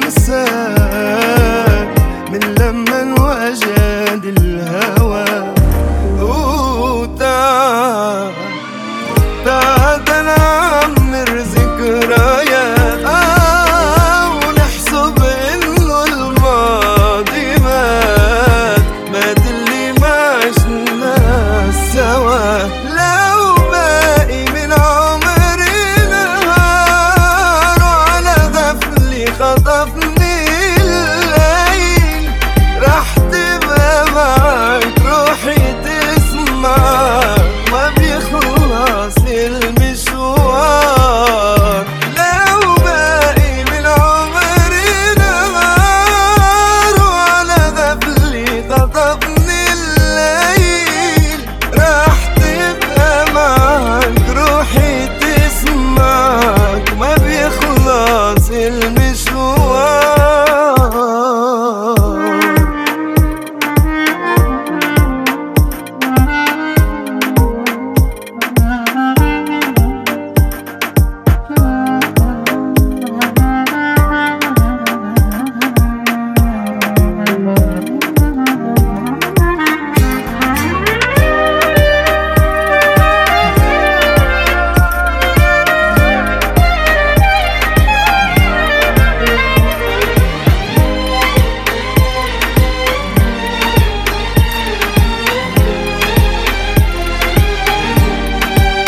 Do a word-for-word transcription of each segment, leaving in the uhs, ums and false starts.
انساك من لما وجد الهوى. وتعال تعال نعمر ذكريات آه ونحسب انه الماضي مات مات اللي ما عشناه سوا. لو باقي من عمري نهار وعلى غفلي خطفني الليل رح تبقى معك روحي تسمع ما بيخلص المشوار. لو باقي من عمري نهار وعلى غفلي خطفني الليل رح تبقى معك روحي تسمعك ما بيخلص المشوار.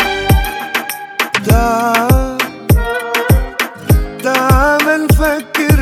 تعال تعال نفكر